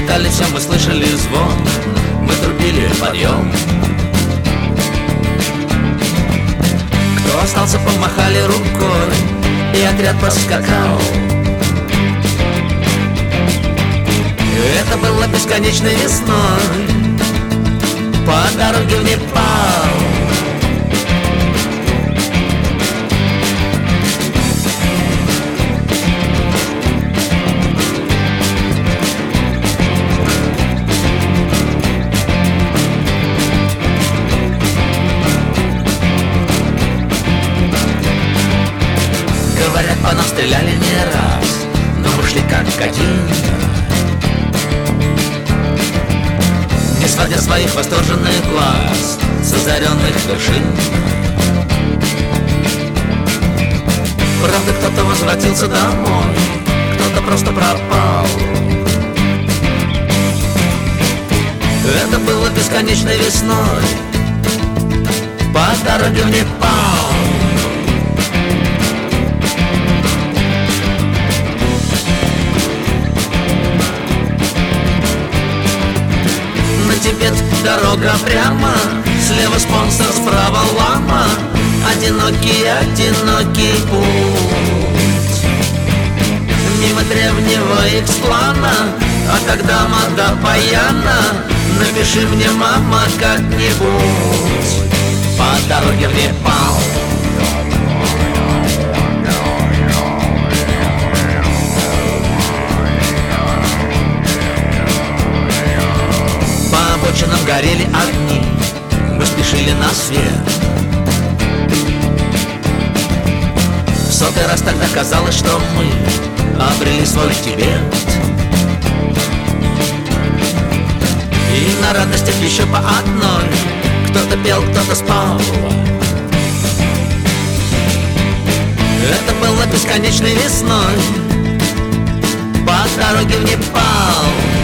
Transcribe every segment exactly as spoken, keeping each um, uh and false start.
летали, все мы слышали звон, мы трубили подъем. Кто остался, помахали рукой, и отряд поскакал. Это было бесконечной весной, по дороге в Непал. Говорят, по нам стреляли не раз, но мы шли как один, не сводя своих восторженных глаз с озаренных вершин. Правда, кто-то возвратился домой, кто-то просто пропал. Это было бесконечной весной, по дороге в Непал. Тибет дорога прямо, слева спонсор, справа лама. Одинокий, одинокий путь мимо древнего Иксплана, а когда до Баяна напиши мне, мама, как-нибудь по дороге в Непал. По обочинам горели огни, мы спешили на свет. В сотый раз тогда казалось, что мы обрели свой Тибет. И на радостях еще по одной, кто-то пел, кто-то спал. Это было бесконечной весной, по дороге в Непал.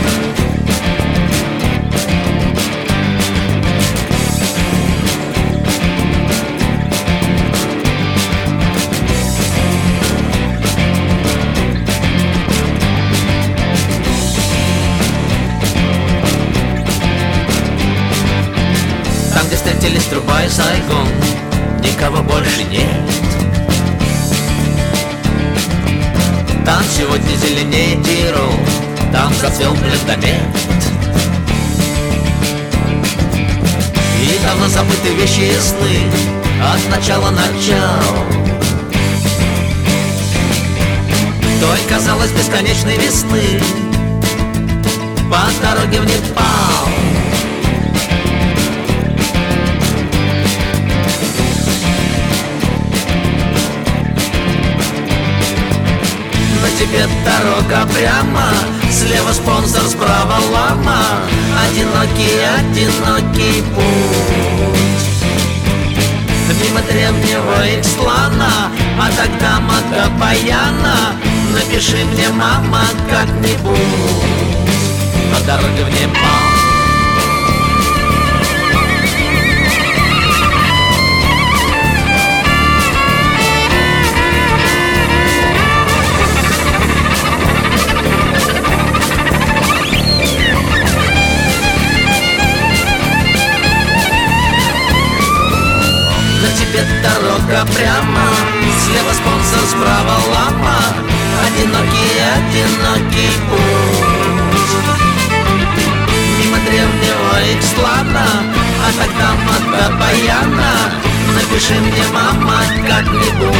Там, где встретились Труба и Сайгон, никого больше нет. Там сегодня зеленеет Тирол, там зацвел плентомет. И давно забыты вещи и сны от начала начал той, казалось, бесконечной весны, по дороге в Непал. Тебе дорога прямо, слева спонсор, справа лама. Одинокий, одинокий путь мимо древнего Иксплана, а тогда до Баяна напиши мне, мама, как-нибудь по дороге в Непал. Тебе дорога прямо, слева спонсор, справа лама. Одинокий, одинокий путь мимо древнего Иксплана, а тогда до Баяна напиши мне, мама, как-нибудь